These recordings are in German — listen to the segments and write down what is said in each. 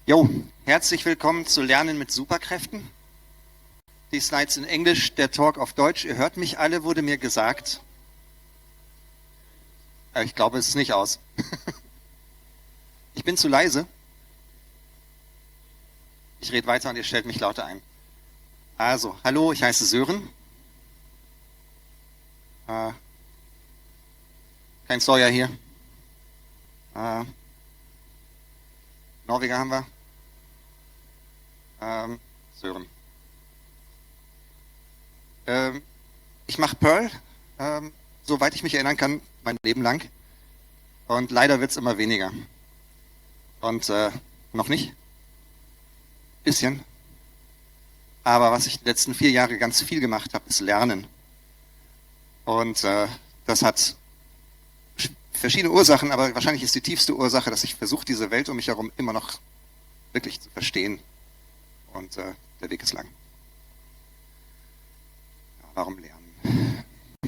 Jo, herzlich willkommen zu Lernen mit Superkräften. Die Slides in Englisch, der Talk auf Deutsch. Ihr hört mich alle, wurde mir gesagt. Ich glaube, es ist nicht aus. Ich bin zu leise. Ich rede weiter und ihr stellt mich lauter ein. Also, hallo, ich heiße Sören. Kein Sawyer hier. Norweger haben wir. Sören. Ich mache Perl, soweit ich mich erinnern kann, mein Leben lang. Und leider wird es immer weniger. Und noch nicht. Bisschen. Aber was ich die letzten 4 Jahre ganz viel gemacht habe, ist Lernen. Und das hat verschiedene Ursachen, aber wahrscheinlich ist die tiefste Ursache, dass ich versuche, diese Welt um mich herum immer noch wirklich zu verstehen. Und der Weg ist lang. Ja, warum lernen?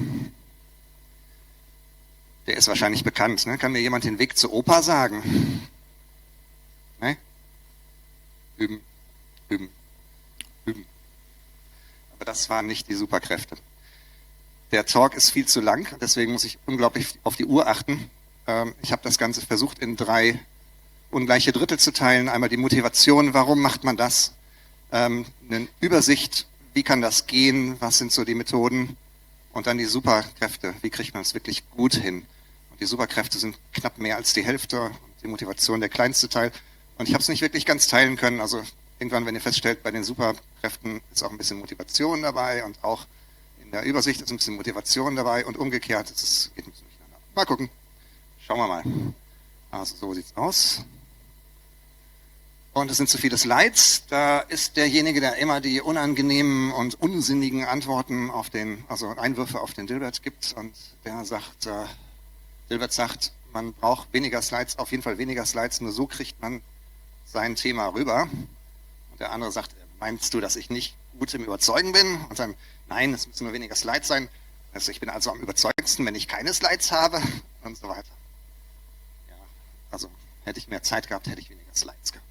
Der ist wahrscheinlich bekannt. Ne? Kann mir jemand den Weg zur Oper sagen? Ne? Üben, üben, üben. Aber das waren nicht die Superkräfte. Der Talk ist viel zu lang, deswegen muss ich unglaublich auf die Uhr achten. Ich habe das Ganze versucht, in 3 ungleiche Drittel zu teilen. Einmal die Motivation, warum macht man das? Eine Übersicht, wie kann das gehen? Was sind so die Methoden? Und dann die Superkräfte, wie kriegt man es wirklich gut hin? Und die Superkräfte sind knapp mehr als die Hälfte und die Motivation der kleinste Teil. Und ich habe es nicht wirklich ganz teilen können. Also irgendwann, wenn ihr feststellt, bei den Superkräften ist auch ein bisschen Motivation dabei und auch in der Übersicht ist ein bisschen Motivation dabei und umgekehrt, es geht ein bisschen durcheinander. Mal gucken. Schauen wir mal. Also so sieht's aus. Und es sind zu viele Slides. Da ist derjenige, der immer die unangenehmen und unsinnigen Antworten auf also Einwürfe auf den Dilbert gibt. Und der sagt, Dilbert sagt, man braucht weniger Slides, auf jeden Fall weniger Slides, nur so kriegt man sein Thema rüber. Und der andere sagt, meinst du, dass ich nicht gut im Überzeugen bin? Und dann, nein, es müssen nur weniger Slides sein. Also ich bin also am überzeugendsten, wenn ich keine Slides habe und so weiter. Ja, also hätte ich mehr Zeit gehabt, hätte ich weniger Slides gehabt.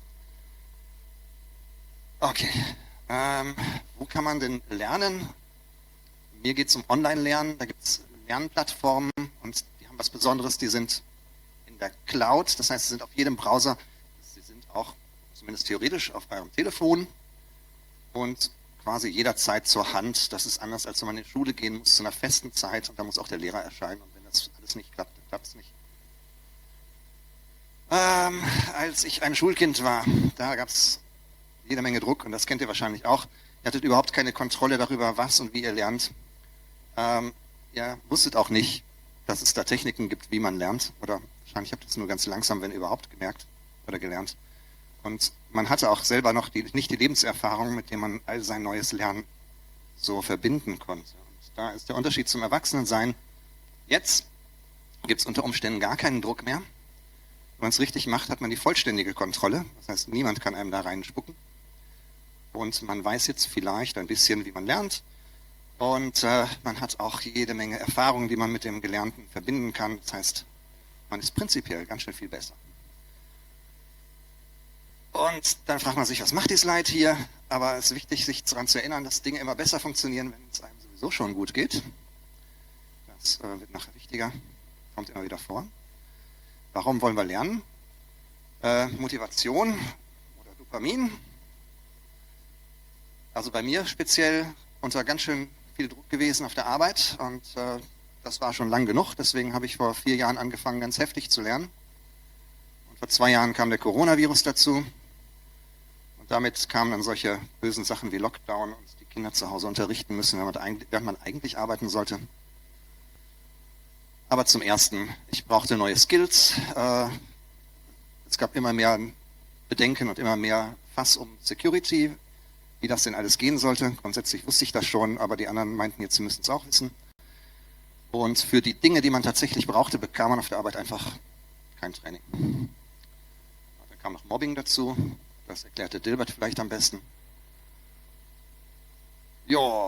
Okay, wo kann man denn lernen? Mir geht es um Online-Lernen, da gibt es Lernplattformen und die haben was Besonderes, die sind in der Cloud, das heißt, sie sind auf jedem Browser, sie sind auch zumindest theoretisch auf eurem Telefon und quasi jederzeit zur Hand. Das ist anders, als wenn man in die Schule gehen muss zu einer festen Zeit und da muss auch der Lehrer erscheinen und wenn das alles nicht klappt, dann klappt es nicht. Als ich ein Schulkind war, da gab es jede Menge Druck und das kennt ihr wahrscheinlich auch. Ihr hattet überhaupt keine Kontrolle darüber, was und wie ihr lernt. Ihr wusstet auch nicht, dass es da Techniken gibt, wie man lernt. Oder wahrscheinlich habt ihr es nur ganz langsam, wenn überhaupt, gemerkt oder gelernt. Und man hatte auch selber noch nicht die Lebenserfahrung, mit der man all sein neues Lernen so verbinden konnte. Und da ist der Unterschied zum Erwachsenensein. Jetzt gibt es unter Umständen gar keinen Druck mehr. Wenn man es richtig macht, hat man die vollständige Kontrolle. Das heißt, niemand kann einem da reinspucken. Und man weiß jetzt vielleicht ein bisschen, wie man lernt. Und man hat auch jede Menge Erfahrungen, die man mit dem Gelernten verbinden kann. Das heißt, man ist prinzipiell ganz schön viel besser. Und dann fragt man sich, was macht die Slide hier? Aber es ist wichtig, sich daran zu erinnern, dass Dinge immer besser funktionieren, wenn es einem sowieso schon gut geht. Das wird nachher wichtiger, kommt immer wieder vor. Warum wollen wir lernen? Motivation oder Dopamin. Also bei mir speziell unter ganz schön viel Druck gewesen auf der Arbeit und das war schon lang genug. Deswegen habe ich vor 4 Jahren angefangen, ganz heftig zu lernen. Und vor 2 Jahren kam der Coronavirus dazu und damit kamen dann solche bösen Sachen wie Lockdown und die Kinder zu Hause unterrichten müssen, während man eigentlich arbeiten sollte. Aber zum Ersten, ich brauchte neue Skills. Es gab immer mehr Bedenken und immer mehr Fass um Security, wie das denn alles gehen sollte. Grundsätzlich wusste ich das schon, aber die anderen meinten jetzt, sie müssen es auch wissen. Und für die Dinge, die man tatsächlich brauchte, bekam man auf der Arbeit einfach kein Training. Dann kam noch Mobbing dazu. Das erklärte Dilbert vielleicht am besten. Ja.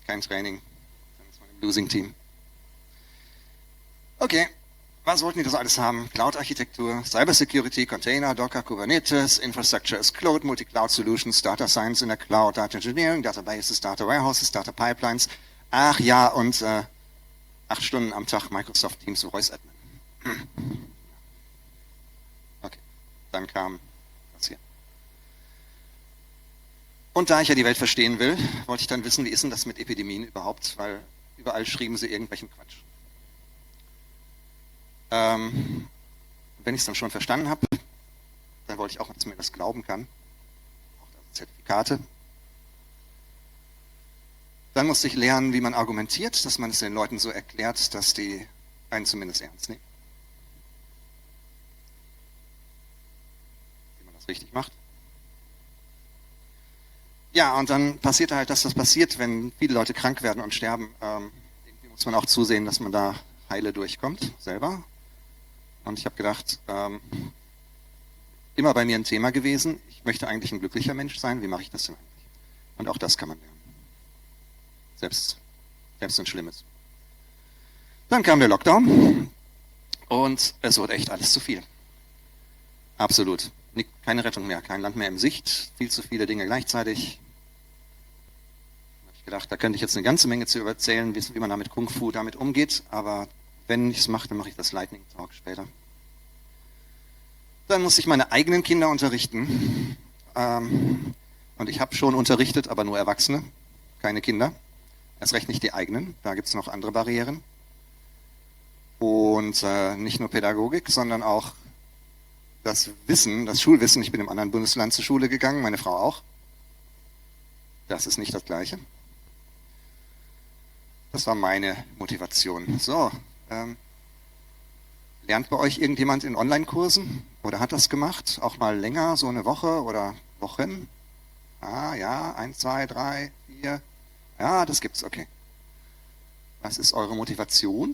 kein Training, dann ist man im Losing Team. Okay, was wollten die das alles haben? Cloud-Architektur, Cybersecurity, Container, Docker, Kubernetes, Infrastructure as Code, Multi-Cloud Solutions, Data Science in der Cloud, Data Engineering, Databases, Data Warehouses, Data Pipelines. Ach ja, und 8 Stunden am Tag Microsoft Teams Voice Admin. Okay, dann kam das hier. Und da ich ja die Welt verstehen will, wollte ich dann wissen, wie ist denn das mit Epidemien überhaupt, weil überall schrieben sie irgendwelchen Quatsch. Wenn ich es dann schon verstanden habe, dann wollte ich auch, dass mir das glauben kann. Auch Zertifikate. Dann musste ich lernen, wie man argumentiert, dass man es den Leuten so erklärt, dass die einen zumindest ernst nehmen. Wie man das richtig macht. Ja, und dann passiert halt, dass das passiert, wenn viele Leute krank werden und sterben. Irgendwie muss man auch zusehen, dass man da heile durchkommt, selber. Und ich habe gedacht, immer bei mir ein Thema gewesen, ich möchte eigentlich ein glücklicher Mensch sein, wie mache ich das denn eigentlich? Und auch das kann man lernen. Selbst wenn es schlimm ist. Dann kam der Lockdown und es wurde echt alles zu viel. Absolut. Keine Rettung mehr, kein Land mehr in Sicht, viel zu viele Dinge gleichzeitig. Da habe ich gedacht, da könnte ich jetzt eine ganze Menge zu erzählen, wie man da mit Kung Fu damit umgeht, aber wenn ich es mache, dann mache ich das Lightning Talk später. Dann musste ich meine eigenen Kinder unterrichten. Und ich habe schon unterrichtet, aber nur Erwachsene, keine Kinder. Erst recht nicht die eigenen, da gibt es noch andere Barrieren. Und nicht nur Pädagogik, sondern auch das Wissen, das Schulwissen. Ich bin im anderen Bundesland zur Schule gegangen, meine Frau auch. Das ist nicht das Gleiche. Das war meine Motivation. So, lernt bei euch irgendjemand in Online-Kursen oder hat das gemacht? Auch mal länger, so eine Woche oder Wochen? Ah ja, 1, 2, 3, 4. Ja, das gibt's, okay. Was ist eure Motivation?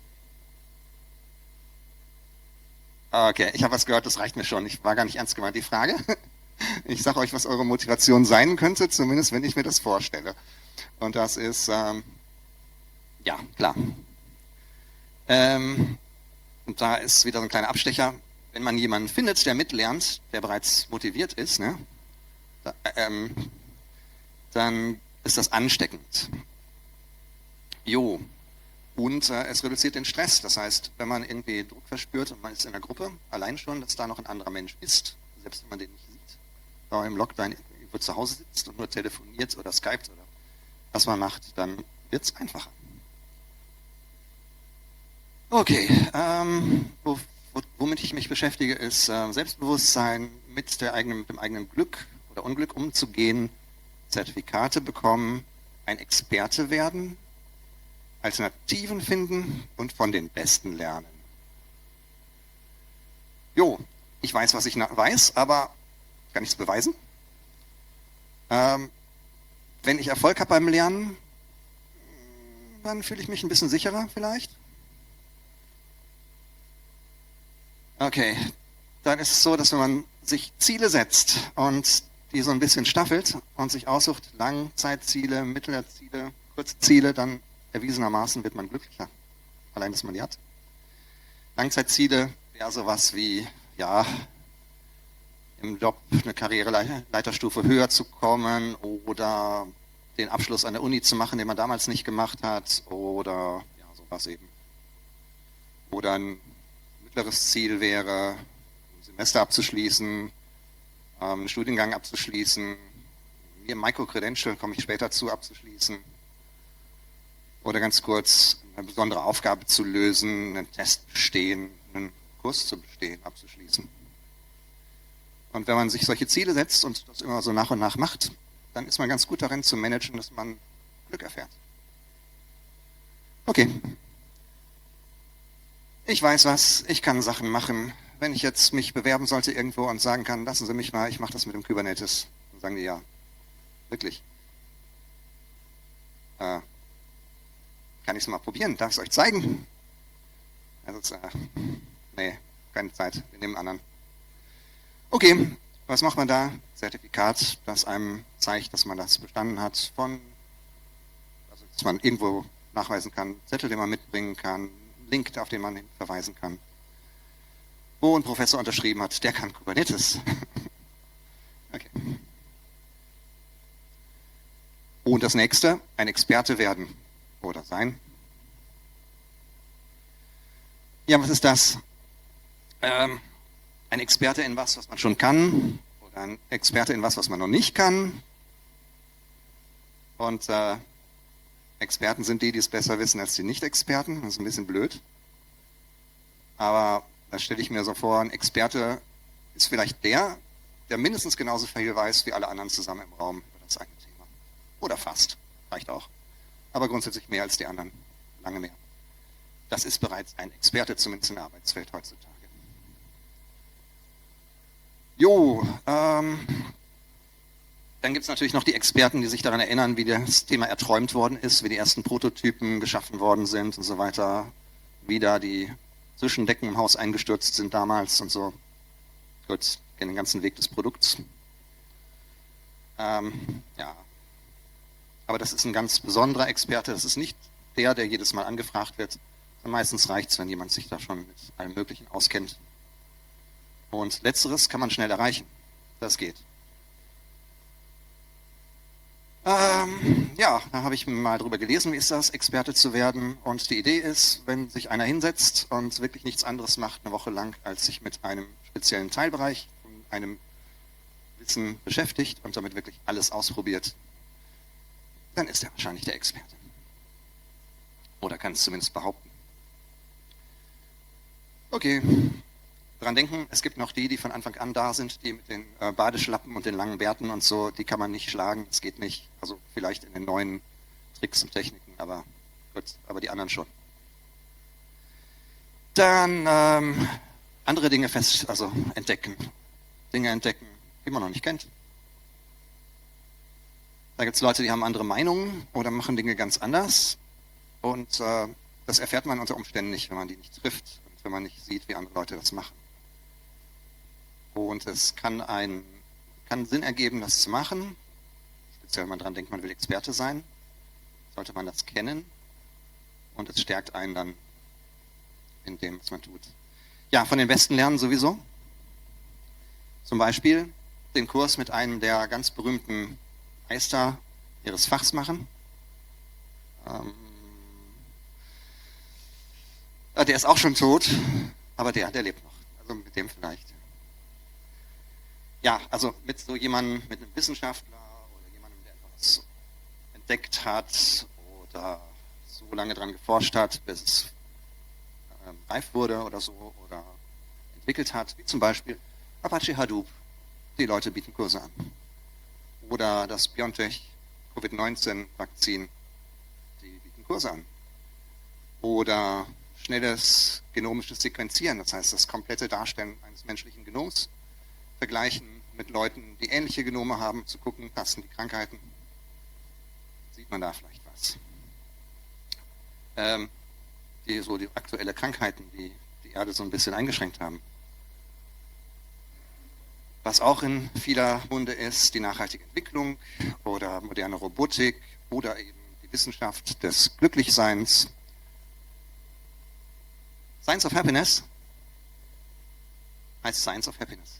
Okay, ich habe was gehört, das reicht mir schon. Ich war gar nicht ernst gemeint, die Frage. Ich sage euch, was eure Motivation sein könnte, zumindest wenn ich mir das vorstelle. Und das ist, ja, klar. Und da ist wieder so ein kleiner Abstecher. Wenn man jemanden findet, der mitlernt, der bereits motiviert ist, ne, dann ist das ansteckend. Jo. Und es reduziert den Stress. Das heißt, wenn man irgendwie Druck verspürt und man ist in der Gruppe, allein schon, dass da noch ein anderer Mensch ist, selbst wenn man den nicht sieht, da im Lockdown irgendwo zu Hause sitzt und nur telefoniert oder skypt oder was man macht, dann wird es einfacher. Okay, womit ich mich beschäftige, ist Selbstbewusstsein, mit dem eigenen Glück oder Unglück umzugehen, Zertifikate bekommen, ein Experte werden, Alternativen finden und von den Besten lernen. Jo, ich weiß, was ich weiß, aber kann ich es beweisen? Wenn ich Erfolg habe beim Lernen, dann fühle ich mich ein bisschen sicherer vielleicht. Okay, dann ist es so, dass wenn man sich Ziele setzt und die so ein bisschen staffelt und sich aussucht, Langzeitziele, Mittelziele, kurze Ziele, dann erwiesenermaßen wird man glücklicher. Allein, dass man die hat. Langzeitziele wäre sowas wie, ja, im Job eine Karriereleiterstufe höher zu kommen oder den Abschluss an der Uni zu machen, den man damals nicht gemacht hat oder ja, sowas eben. Oder ein mittleres Ziel wäre, ein Semester abzuschließen, einen Studiengang abzuschließen, hier Micro-Credential, komme ich später zu, abzuschließen. Oder ganz kurz, eine besondere Aufgabe zu lösen, einen Test bestehen, einen Kurs zu bestehen, abzuschließen. Und wenn man sich solche Ziele setzt und das immer so nach und nach macht, dann ist man ganz gut darin zu managen, dass man Glück erfährt. Okay. Ich weiß was, ich kann Sachen machen. Wenn ich jetzt mich bewerben sollte irgendwo und sagen kann, lassen Sie mich mal, ich mache das mit dem Kubernetes, dann sagen die ja. Wirklich. Kann ich es mal probieren? Darf ich es euch zeigen? Also, nee, keine Zeit, wir nehmen einen anderen. Okay, was macht man da? Zertifikat, das einem zeigt, dass man das bestanden hat von, also dass man irgendwo nachweisen kann, Zettel, den man mitbringen kann, Link, auf den man verweisen kann. Wo ein Professor unterschrieben hat, der kann Kubernetes. Okay. Und das nächste, ein Experte werden oder sein. Ja, was ist das? Ein Experte in was man schon kann, oder ein Experte in was man noch nicht kann. Und Experten sind die es besser wissen als die Nicht-Experten. Das ist ein bisschen blöd. Aber da stelle ich mir so vor, ein Experte ist vielleicht der mindestens genauso viel weiß wie alle anderen zusammen im Raum über das eigene Thema. Oder fast, reicht auch. Aber grundsätzlich mehr als die anderen, lange mehr. Das ist bereits ein Experte, zumindest in der Arbeitswelt heutzutage. Jo, dann gibt es natürlich noch die Experten, die sich daran erinnern, wie das Thema erträumt worden ist, wie die ersten Prototypen geschaffen worden sind und so weiter, wie da die Zwischendecken im Haus eingestürzt sind damals und so. Gut, kennen den ganzen Weg des Produkts. Ja, aber das ist ein ganz besonderer Experte. Das ist nicht der jedes Mal angefragt wird. Meistens reicht es, wenn jemand sich da schon mit allem Möglichen auskennt. Und Letzteres kann man schnell erreichen. Das geht. Ja, da habe ich mal drüber gelesen, wie ist das, Experte zu werden. Und die Idee ist, wenn sich einer hinsetzt und wirklich nichts anderes macht, eine Woche lang, als sich mit einem speziellen Teilbereich von einem Wissen beschäftigt und damit wirklich alles ausprobiert, dann ist er wahrscheinlich der Experte. Oder kann es zumindest behaupten. Okay, dran denken, es gibt noch die von Anfang an da sind, die mit den Badeschlappen und den langen Bärten und so, die kann man nicht schlagen, das geht nicht. Also vielleicht in den neuen Tricks und Techniken, aber gut, aber die anderen schon. Dann andere Dinge entdecken. Dinge entdecken, die man noch nicht kennt. Da gibt es Leute, die haben andere Meinungen oder machen Dinge ganz anders. Und das erfährt man unter Umständen nicht, wenn man die nicht trifft und wenn man nicht sieht, wie andere Leute das machen. Und es kann Sinn ergeben, das zu machen. Speziell, wenn man dran denkt, man will Experte sein, sollte man das kennen. Und es stärkt einen dann in dem, was man tut. Ja, von den Besten lernen sowieso. Zum Beispiel den Kurs mit einem der ganz berühmten Meister ihres Fachs machen. Der ist auch schon tot, aber der lebt noch. Also mit dem vielleicht. Ja, also mit so jemandem, mit einem Wissenschaftler oder jemandem, der etwas entdeckt hat oder so lange dran geforscht hat, bis es reif wurde oder so oder entwickelt hat, wie zum Beispiel Apache Hadoop. Die Leute bieten Kurse an. Oder das BioNTech Covid-19-Vakzin, die bieten Kurse an. Oder schnelles genomisches Sequenzieren, das heißt das komplette Darstellen eines menschlichen Genoms, vergleichen mit Leuten, die ähnliche Genome haben, zu gucken, passen die Krankheiten, sieht man da vielleicht was. Die aktuelle Krankheiten, die die Erde so ein bisschen eingeschränkt haben. Was auch in vieler Munde ist, die nachhaltige Entwicklung oder moderne Robotik oder eben die Wissenschaft des Glücklichseins. Science of Happiness heißt Science of Happiness.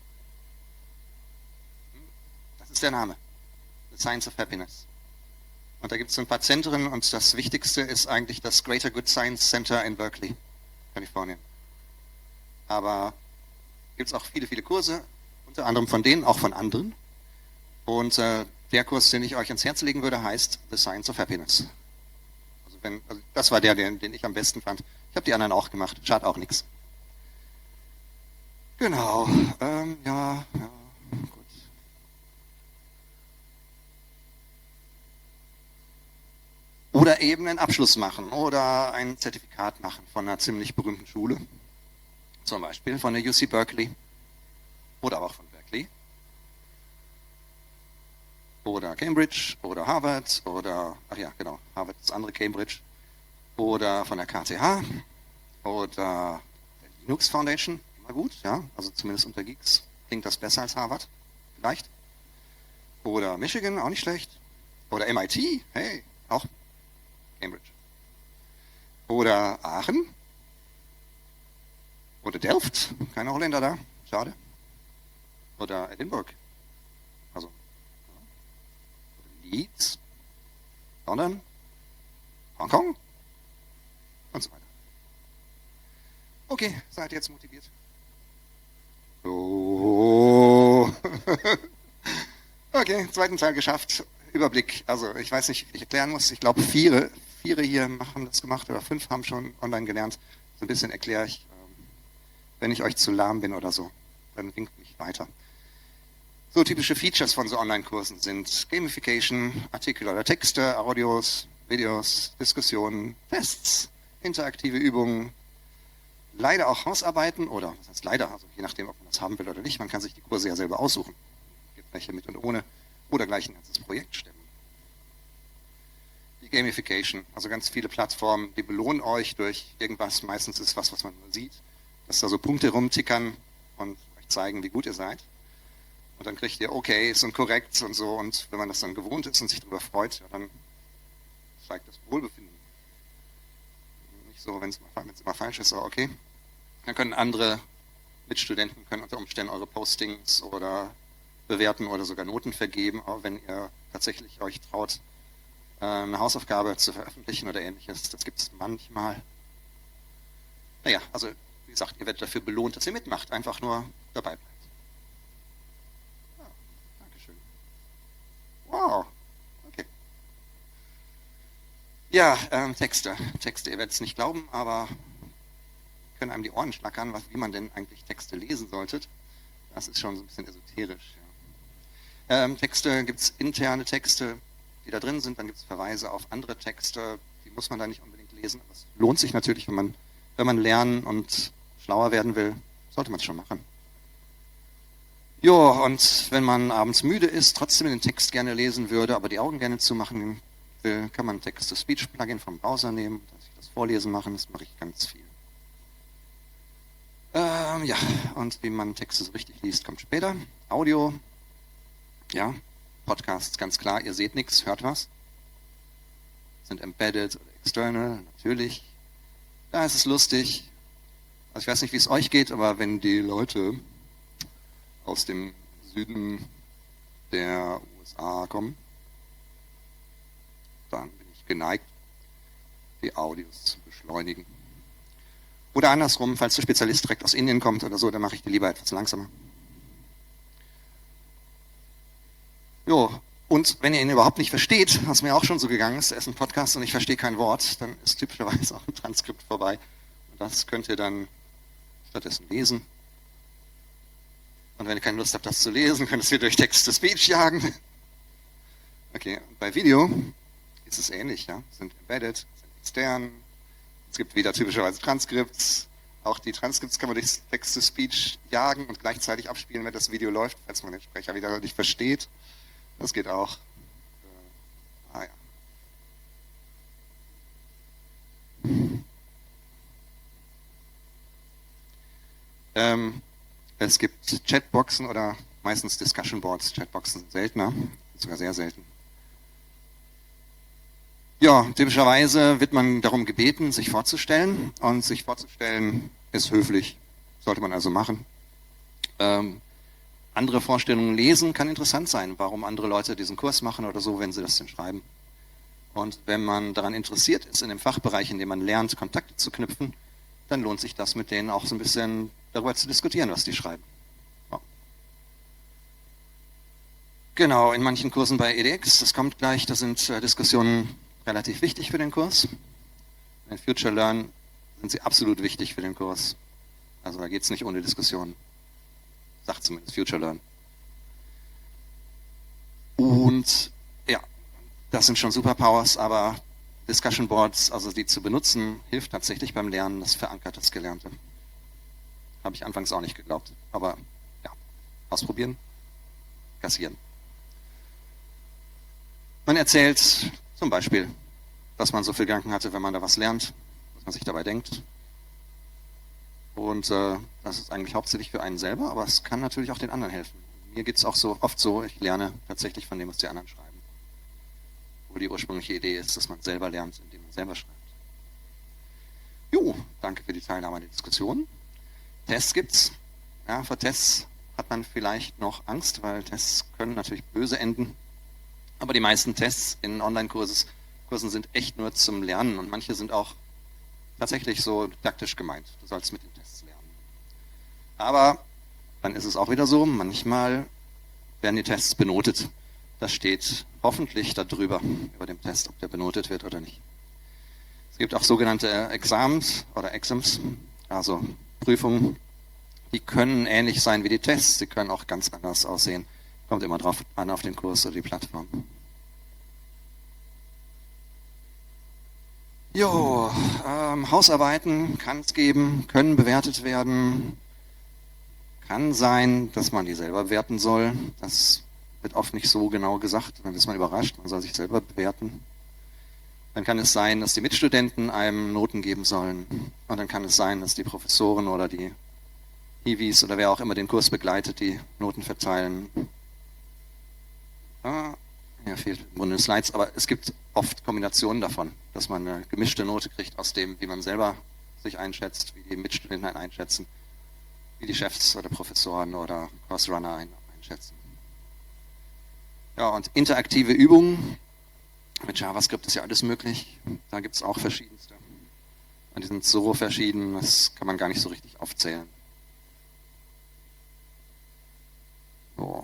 Das ist der Name. The Science of Happiness. Und da gibt es ein paar Zentren und das Wichtigste ist eigentlich das Greater Good Science Center in Berkeley, Kalifornien. Aber gibt es auch viele, viele Kurse, unter anderem von denen, auch von anderen. Und der Kurs, den ich euch ans Herz legen würde, heißt The Science of Happiness. Also das war den ich am besten fand. Ich habe die anderen auch gemacht, schadet auch nichts. Genau, ja, gut. Oder eben einen Abschluss machen oder ein Zertifikat machen von einer ziemlich berühmten Schule. Zum Beispiel von der UC Berkeley oder aber auch von Berkeley. Oder Cambridge oder Harvard oder, ach ja, genau, Harvard ist das andere Cambridge. Oder von der KTH oder der Linux Foundation, immer gut, ja, also zumindest unter Geeks klingt das besser als Harvard, vielleicht. Oder Michigan, auch nicht schlecht. Oder MIT, hey, auch Cambridge. Oder Aachen. Oder Delft. Keine Holländer da. Schade. Oder Edinburgh. Also Leeds. London. Hongkong. Und so weiter. Okay, seid ihr jetzt motiviert? So. Okay, zweiten Teil geschafft. Überblick. Also ich weiß nicht, wie ich erklären muss. Ich glaube, vier hier haben das gemacht oder 5 haben schon online gelernt. So ein bisschen erkläre ich, wenn ich euch zu lahm bin oder so. Dann winkt mich weiter. So typische Features von so Online-Kursen sind Gamification, Artikel oder Texte, Audios, Videos, Diskussionen, Tests, interaktive Übungen, leider auch Hausarbeiten oder, was heißt leider, also je nachdem, ob man das haben will oder nicht, man kann sich die Kurse ja selber aussuchen. Es gibt welche mit und ohne oder gleich ein ganzes Projekt stemmen. Die Gamification, also ganz viele Plattformen, die belohnen euch durch irgendwas, meistens ist was man nur sieht, dass da so Punkte rumtickern und euch zeigen, wie gut ihr seid. Und dann kriegt ihr Okays und Korrekts und so. Und wenn man das dann gewohnt ist und sich darüber freut, ja, dann steigt das Wohlbefinden. Nicht so, wenn es immer falsch ist, aber okay. Dann können andere Mitstudenten unter Umständen eure Postings oder bewerten oder sogar Noten vergeben, auch wenn ihr tatsächlich euch traut, eine Hausaufgabe zu veröffentlichen oder ähnliches. Das gibt es manchmal. Naja, also wie gesagt, ihr werdet dafür belohnt, dass ihr mitmacht. Einfach nur dabei bleibt. Wow, okay. Ja, Texte. Ihr werdet es nicht glauben, aber können einem die Ohren schlackern, wie man denn eigentlich Texte lesen sollte. Das ist schon so ein bisschen esoterisch. Ja. Texte, gibt es interne Texte, die da drin sind, dann gibt es Verweise auf andere Texte, die muss man da nicht unbedingt lesen. Aber es lohnt sich natürlich, wenn man lernen und schlauer werden will, sollte man es schon machen. Jo, und wenn man abends müde ist, trotzdem den Text gerne lesen würde, aber die Augen gerne zumachen will, kann man ein Text-to-Speech-Plugin vom Browser nehmen, dass ich das Vorlesen machen, das mache ich ganz viel. Ja, und wie man Texte so richtig liest, kommt später. Audio, ja, Podcasts, ganz klar, ihr seht nichts, hört was. Sind embedded oder external, natürlich. Da ist es lustig. Also ich weiß nicht, wie es euch geht, aber wenn die Leute aus dem Süden der USA kommen, dann bin ich geneigt, die Audios zu beschleunigen. Oder andersrum, falls der Spezialist direkt aus Indien kommt oder so, dann mache ich die lieber etwas langsamer. Jo, und wenn ihr ihn überhaupt nicht versteht, was mir auch schon so gegangen ist, er ist ein Podcast und ich verstehe kein Wort, dann ist typischerweise auch ein Transkript vorbei. Und das könnt ihr dann stattdessen lesen. Und wenn ihr keine Lust habt, das zu lesen, könnt ihr es durch Text-to-Speech jagen. Okay, und bei Video ist es ähnlich, ja. Sind embedded, sind extern. Es gibt wieder typischerweise Transkripts. Auch die Transkripts kann man durch Text-to-Speech jagen und gleichzeitig abspielen, wenn das Video läuft, falls man den Sprecher wieder nicht versteht. Das geht auch. Ja. Es gibt Chatboxen oder meistens Discussion Boards. Chatboxen sind seltener, sogar sehr selten. Ja, typischerweise wird man darum gebeten, sich vorzustellen. Und sich vorzustellen ist höflich, sollte man also machen. Andere Vorstellungen lesen kann interessant sein, warum andere Leute diesen Kurs machen oder so, wenn sie das denn schreiben. Und wenn man daran interessiert ist, in dem Fachbereich, in dem man lernt, Kontakte zu knüpfen, dann lohnt sich das, mit denen auch so ein bisschen darüber zu diskutieren, was die schreiben. Ja. Genau, in manchen Kursen bei edX, das kommt gleich, da sind Diskussionen relativ wichtig für den Kurs. In Future Learn sind sie absolut wichtig für den Kurs. Also da geht es nicht ohne Diskussion. Sagt zumindest Future Learn. Und ja, das sind schon Superpowers, aber Discussion Boards, also die zu benutzen, hilft tatsächlich beim Lernen, das verankert das Gelernte. Habe ich anfangs auch nicht geglaubt. Aber ja, ausprobieren, kassieren. Man erzählt zum Beispiel, dass man so viel Gedanken hatte, wenn man da was lernt, was man sich dabei denkt. Und das ist eigentlich hauptsächlich für einen selber, aber es kann natürlich auch den anderen helfen. Mir geht es auch so oft so, ich lerne tatsächlich von dem, was die anderen schreiben. die ursprüngliche Idee ist, dass man selber lernt, indem man selber schreibt. Jo, danke für die Teilnahme an der Diskussion. Tests gibt's. Ja, vor Tests hat man vielleicht noch Angst, weil Tests können natürlich böse enden. Aber die meisten Tests in Online-Kursen sind echt nur zum Lernen und manche sind auch tatsächlich so didaktisch gemeint. Du sollst mit den Tests lernen. Aber dann ist es auch wieder so, manchmal werden die Tests benotet. Das steht hoffentlich darüber, über dem Test, ob der benotet wird oder nicht. Es gibt auch sogenannte Exams oder Exams, also Prüfungen, die können ähnlich sein wie die Tests, sie können auch ganz anders aussehen. Kommt immer drauf an, auf den Kurs oder die Plattform. Jo, Hausarbeiten kann es geben, können bewertet werden. Kann sein, dass man die selber bewerten soll. Das wird oft nicht so genau gesagt, dann ist man überrascht, man soll sich selber bewerten. Dann kann es sein, dass die Mitstudenten einem Noten geben sollen. Und dann kann es sein, dass die Professoren oder die Hiwis oder wer auch immer den Kurs begleitet, die Noten verteilen. Hier fehlt Bunde Slides, aber es gibt oft Kombinationen davon, dass man eine gemischte Note kriegt aus dem, wie man selber sich einschätzt, wie die Mitstudenten einen einschätzen, wie die Chefs oder Professoren oder Course-Runner einen einschätzen. Ja, und interaktive Übungen. Mit JavaScript ist ja alles möglich. Da gibt es auch verschiedenste. Und die sind so verschieden, das kann man gar nicht so richtig aufzählen. So.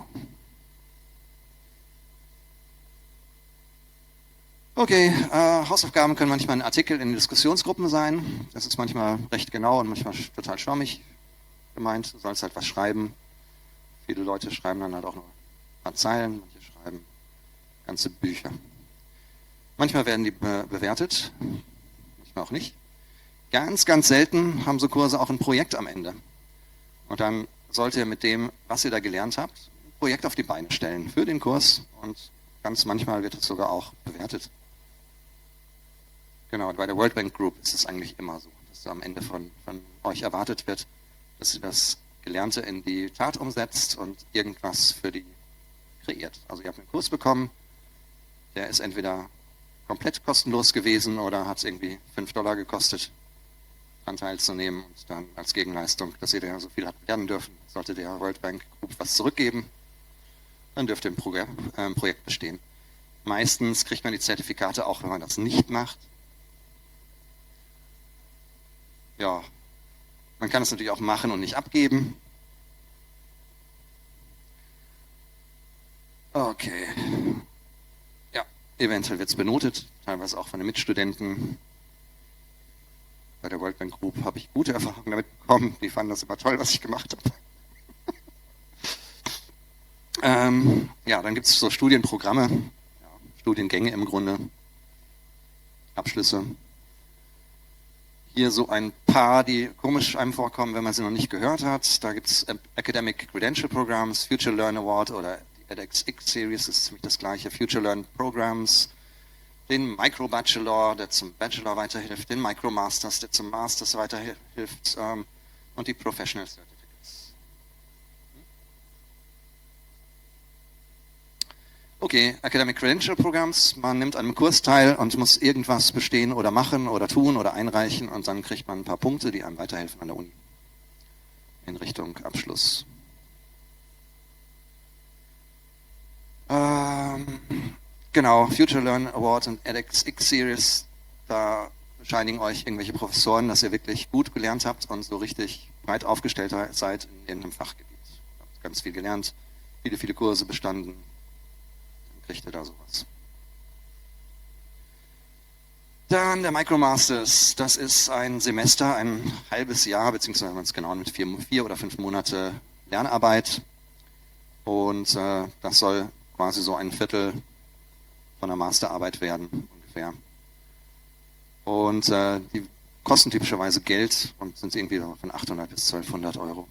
Okay, Hausaufgaben können manchmal ein Artikel in Diskussionsgruppen sein. Das ist manchmal recht genau und manchmal total schwammig gemeint. Du sollst halt was schreiben. Viele Leute schreiben dann halt auch nur ein paar Zeilen, manche schreiben ganze Bücher. Manchmal werden die bewertet, manchmal auch nicht. Ganz, ganz selten haben so Kurse auch ein Projekt am Ende. Und dann sollt ihr mit dem, was ihr da gelernt habt, ein Projekt auf die Beine stellen für den Kurs. Und ganz manchmal wird es sogar auch bewertet. Genau, bei der World Bank Group ist es eigentlich immer so, dass am Ende von euch erwartet wird, dass ihr das Gelernte in die Tat umsetzt und irgendwas für die kreiert. Also ihr habt einen Kurs bekommen, der ist entweder komplett kostenlos gewesen oder hat es irgendwie $5 gekostet, daran teilzunehmen und dann als Gegenleistung, dass ihr da so viel habt lernen dürfen, sollte der World Bank Group was zurückgeben, dann dürft ihr im Projekt bestehen. Meistens kriegt man die Zertifikate auch, wenn man das nicht macht. Ja, man kann es natürlich auch machen und nicht abgeben. Okay. Ja, eventuell wird es benotet, teilweise auch von den Mitstudenten. Bei der World Bank Group habe ich gute Erfahrungen damit bekommen. Die fanden das immer toll, was ich gemacht habe. Ja, dann gibt es so Studienprogramme, ja, Studiengänge im Grunde, Abschlüsse. Hier so ein paar, die komisch einem vorkommen, wenn man sie noch nicht gehört hat. Da gibt es Academic Credential Programs, Future Learn Award oder die edX Series, das ist ziemlich das gleiche, Future Learn Programs, den Micro Bachelor, der zum Bachelor weiterhilft, den Micro Masters, der zum Masters weiterhilft und die Professional Certificates. Okay, Academic Credential Programs, man nimmt an einem Kurs teil und muss irgendwas bestehen oder machen oder tun oder einreichen und dann kriegt man ein paar Punkte, die einem weiterhelfen an der Uni in Richtung Abschluss. Genau, Future Learn Award und edX Series, da bescheinigen euch irgendwelche Professoren, dass ihr wirklich gut gelernt habt und so richtig breit aufgestellt seid in irgendeinem Fachgebiet. Ihr habt ganz viel gelernt, viele Kurse bestanden. Kriegt ihr da sowas. Dann der Micromasters, das ist ein Semester, ein halbes Jahr, beziehungsweise wenn man es genau mit 4 oder 5 Monate Lernarbeit. Und das soll quasi so ein Viertel von der Masterarbeit werden, ungefähr. Und die kosten typischerweise Geld und sind irgendwie von 800 bis 1200 Euro.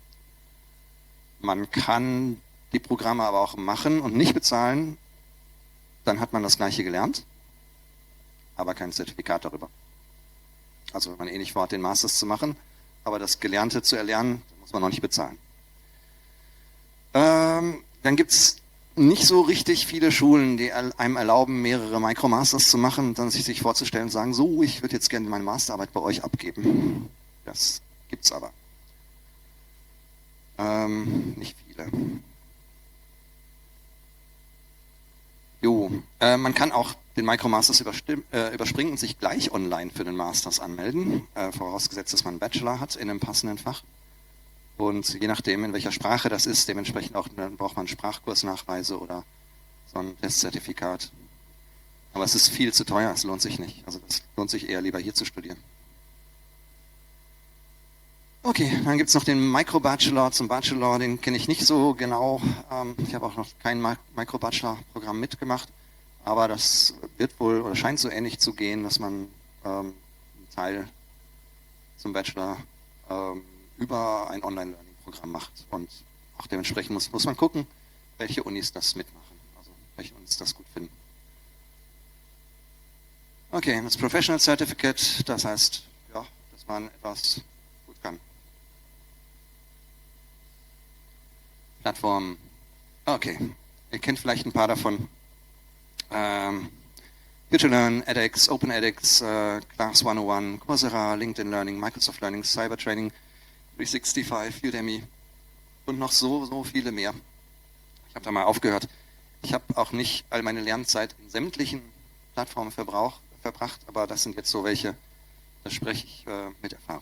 Man kann die Programme aber auch machen und nicht bezahlen, dann hat man das Gleiche gelernt, aber kein Zertifikat darüber. Also wenn man eh nicht vorhat, den Masters zu machen, aber das Gelernte zu erlernen, muss man noch nicht bezahlen. Dann gibt es nicht so richtig viele Schulen, die einem erlauben, mehrere Micromasters zu machen und dann sich vorzustellen und sagen, so, ich würde jetzt gerne meine Masterarbeit bei euch abgeben. Das gibt's aber. Nicht viele. Jo, man kann auch den Micromasters überspringen und sich gleich online für den Masters anmelden, vorausgesetzt, dass man einen Bachelor hat in einem passenden Fach. Und je nachdem, in welcher Sprache das ist, dementsprechend auch braucht man Sprachkursnachweise oder so ein Testzertifikat. Aber es ist viel zu teuer, es lohnt sich nicht. Also es lohnt sich eher lieber hier zu studieren. Okay, dann gibt es noch den Micro-Bachelor zum Bachelor, den kenne ich nicht so genau. Ich habe auch noch kein Micro-Bachelor-Programm mitgemacht, aber das wird wohl oder scheint so ähnlich zu gehen, dass man einen Teil zum Bachelor über ein Online-Learning-Programm macht. Und auch dementsprechend muss man gucken, welche Unis das mitmachen, also welche Unis das gut finden. Okay, das Professional Certificate, das heißt, ja, dass man etwas gut kann. Plattformen. Okay, ihr kennt vielleicht ein paar davon. FutureLearn, edX, OpenEdX, Class 101, Coursera, LinkedIn Learning, Microsoft Learning, Cybertraining, 365, Udemy und noch so viele mehr. Ich habe da mal aufgehört. Ich habe auch nicht all meine Lernzeit in sämtlichen Plattformen verbracht, aber das sind jetzt so welche, da spreche ich mit Erfahrung.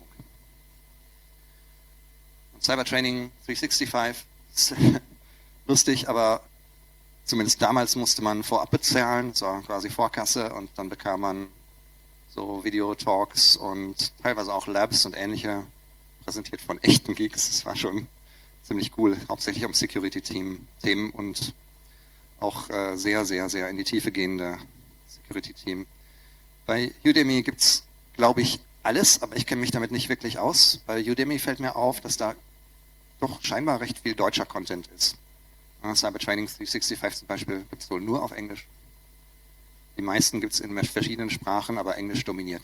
Und Cybertraining 365 ist lustig, aber zumindest damals musste man vorab bezahlen, das war quasi Vorkasse und dann bekam man so Video-Talks und teilweise auch Labs und ähnliche präsentiert von echten Geeks. Das war schon ziemlich cool, hauptsächlich um Security-Themen und auch sehr in die Tiefe gehende Security-Themen. Bei Udemy gibt es, glaube ich, alles, aber ich kenne mich damit nicht wirklich aus. Bei Udemy fällt mir auf, dass da doch scheinbar recht viel deutscher Content ist. Cybertraining 365 zum Beispiel gibt es wohl nur auf Englisch. Die meisten gibt es in verschiedenen Sprachen, aber Englisch dominiert.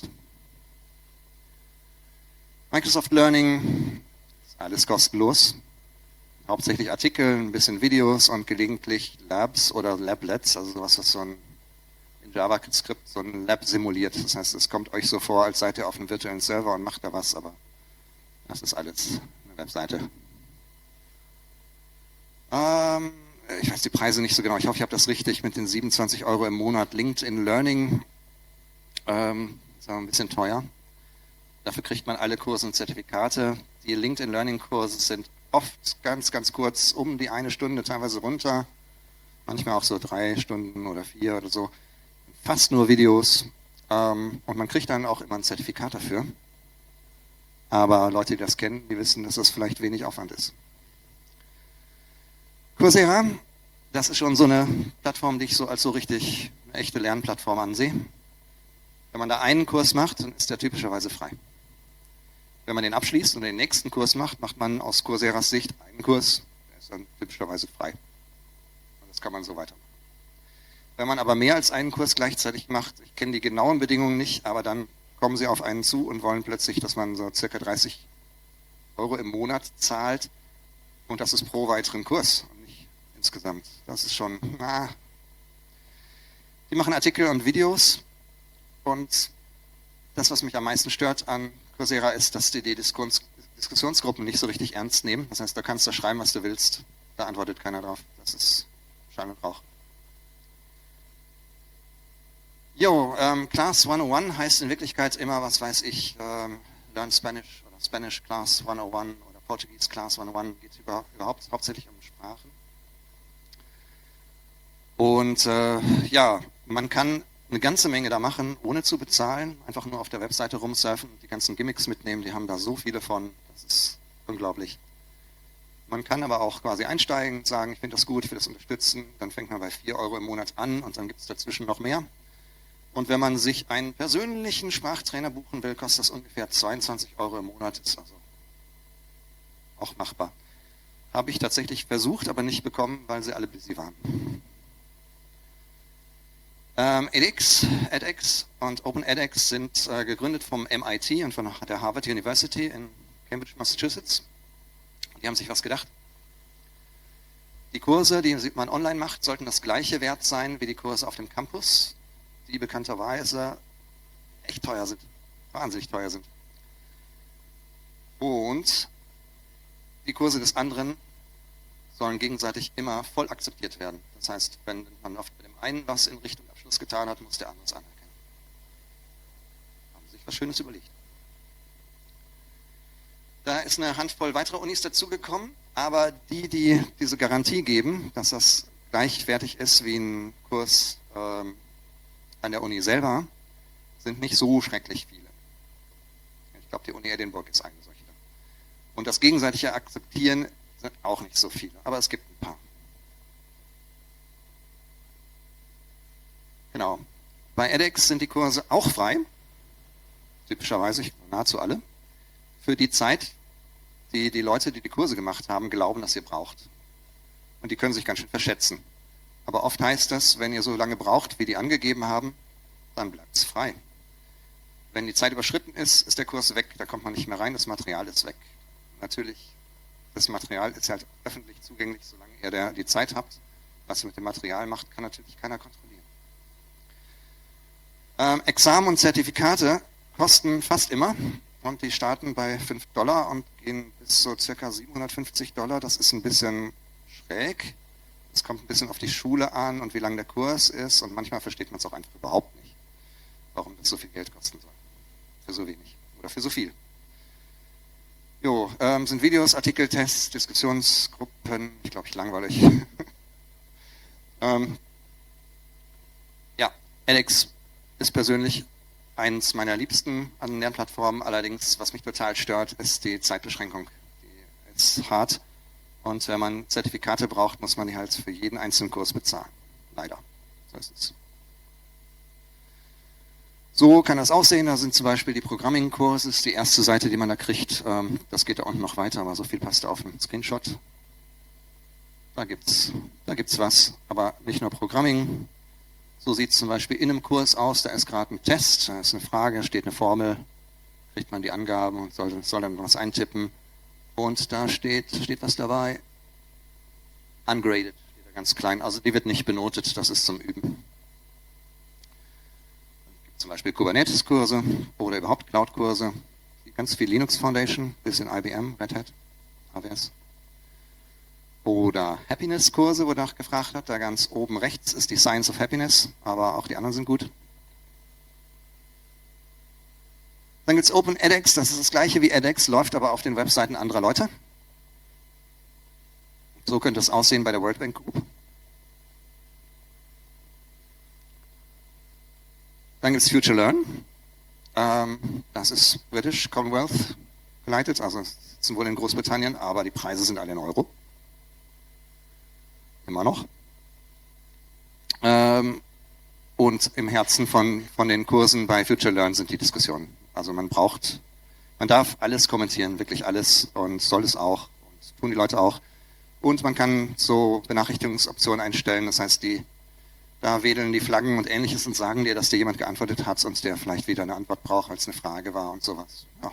Microsoft Learning ist alles kostenlos. Hauptsächlich Artikel, ein bisschen Videos und gelegentlich Labs oder Lablets, also sowas, was so ein in JavaScript so ein Lab simuliert. Das heißt, es kommt euch so vor, als seid ihr auf einem virtuellen Server und macht da was, aber das ist alles eine Webseite. Ich weiß die Preise nicht so genau. Ich hoffe, ich habe das richtig mit den 27 € im Monat. LinkedIn Learning ist aber ein bisschen teuer. Dafür kriegt man alle Kurse und Zertifikate. Die LinkedIn Learning Kurse sind oft ganz kurz, um die 1 Stunde, teilweise runter. Manchmal auch so 3 Stunden oder 4 oder so. Fast nur Videos. Und man kriegt dann auch immer ein Zertifikat dafür. Aber Leute, die das kennen, die wissen, dass das vielleicht wenig Aufwand ist. Coursera, das ist schon so eine Plattform, die ich so als so richtig eine echte Lernplattform ansehe. Wenn man da einen Kurs macht, dann ist der typischerweise frei. Wenn man den abschließt und den nächsten Kurs macht, macht man aus Courseras Sicht einen Kurs, der ist dann typischerweise frei. Und das kann man so weitermachen. Wenn man aber mehr als einen Kurs gleichzeitig macht, ich kenne die genauen Bedingungen nicht, aber dann kommen sie auf einen zu und wollen plötzlich, dass man so circa 30 € im Monat zahlt und das ist pro weiteren Kurs und nicht insgesamt. Das ist schon, die machen Artikel und Videos und das, was mich am meisten stört an Coursera, ist, dass die Diskussionsgruppen nicht so richtig ernst nehmen. Das heißt, da kannst du schreiben, was du willst, da antwortet keiner drauf. Das ist Schall und Rauch. Class 101 heißt in Wirklichkeit immer, was weiß ich, Learn Spanish oder Spanish Class 101 oder Portuguese Class 101, geht überhaupt hauptsächlich um Sprachen. Und man kann eine ganze Menge da machen, ohne zu bezahlen, einfach nur auf der Webseite rumsurfen und die ganzen Gimmicks mitnehmen, die haben da so viele von, das ist unglaublich. Man kann aber auch quasi einsteigen und sagen, ich finde das gut, ich will das unterstützen, dann fängt man bei 4 € im Monat an und dann gibt es dazwischen noch mehr. Und wenn man sich einen persönlichen Sprachtrainer buchen will, kostet das ungefähr 22 € im Monat, ist also auch machbar. Habe ich tatsächlich versucht, aber nicht bekommen, weil sie alle busy waren. edX und OpenEdX sind gegründet vom MIT und von der Harvard University in Cambridge, Massachusetts. Die haben sich was gedacht. Die Kurse, die man online macht, sollten das gleiche wert sein wie die Kurse auf dem Campus, die bekannterweise echt teuer sind, wahnsinnig teuer sind. Und die Kurse des anderen sollen gegenseitig immer voll akzeptiert werden. Das heißt, wenn man auf dem einen was in Richtung Abschluss getan hat, muss der andere es anerkennen. Haben sich was Schönes überlegt. Da ist eine Handvoll weiterer Unis dazugekommen, aber die diese Garantie geben, dass das gleichwertig ist wie ein Kurs an der Uni selber, sind nicht so schrecklich viele. Ich glaube, die Uni Edinburgh ist eine solche. Und das gegenseitige Akzeptieren sind auch nicht so viele, aber es gibt ein paar. Genau. Bei edX sind die Kurse auch frei, typischerweise nahezu alle, für die Zeit, die die Leute, die die Kurse gemacht haben, glauben, dass ihr braucht. Und die können sich ganz schön verschätzen. Aber oft heißt das, wenn ihr so lange braucht, wie die angegeben haben, dann bleibt es frei. Wenn die Zeit überschritten ist, ist der Kurs weg, da kommt man nicht mehr rein, das Material ist weg. Natürlich, das Material ist halt öffentlich zugänglich, solange ihr die Zeit habt. Was ihr mit dem Material macht, kann natürlich keiner kontrollieren. Examen und Zertifikate kosten fast immer und die starten bei $5 und gehen bis so circa $750. Das ist ein bisschen schräg. Es kommt ein bisschen auf die Schule an und wie lang der Kurs ist und manchmal versteht man es auch einfach überhaupt nicht, warum das so viel Geld kosten soll. Für so wenig oder für so viel. Jo, sind Videos, Artikel, Tests, Diskussionsgruppen, ich glaube, langweilig. Ja, edX ist persönlich eins meiner Liebsten an Lernplattformen. Allerdings, was mich total stört, ist die Zeitbeschränkung. Die ist hart. Und wenn man Zertifikate braucht, muss man die halt für jeden einzelnen Kurs bezahlen. Leider. So ist es. So kann das aussehen. Da sind zum Beispiel die Programming-Kurses, die erste Seite, die man da kriegt. Das geht da unten noch weiter, aber so viel passt auf den Screenshot. Da gibt's was, aber nicht nur Programming. So sieht es zum Beispiel in einem Kurs aus, da ist gerade ein Test, da ist eine Frage, steht eine Formel, kriegt man die Angaben und soll dann was eintippen. Und da steht was dabei, ungraded, steht da ganz klein, also die wird nicht benotet, das ist zum Üben. Es gibt zum Beispiel Kubernetes-Kurse oder überhaupt Cloud-Kurse, ganz viel Linux Foundation, bisschen IBM, Red Hat, AWS. Oder Happiness-Kurse, wo nachgefragt hat. Da ganz oben rechts ist die Science of Happiness, aber auch die anderen sind gut. Dann gibt es Open edX, das ist das gleiche wie edX, läuft aber auf den Webseiten anderer Leute. So könnte es aussehen bei der World Bank Group. Dann gibt es Future Learn. Das ist British Commonwealth geleitet, also sitzen wohl in Großbritannien, aber die Preise sind alle in Euro. Immer noch. Und im Herzen von den Kursen bei Future Learn sind die Diskussionen. Also man darf alles kommentieren, wirklich alles und soll es auch. Und das tun die Leute auch. Und man kann so Benachrichtigungsoptionen einstellen, das heißt, da wedeln die Flaggen und Ähnliches und sagen dir, dass dir jemand geantwortet hat und der vielleicht wieder eine Antwort braucht, als eine Frage war und sowas. Ja.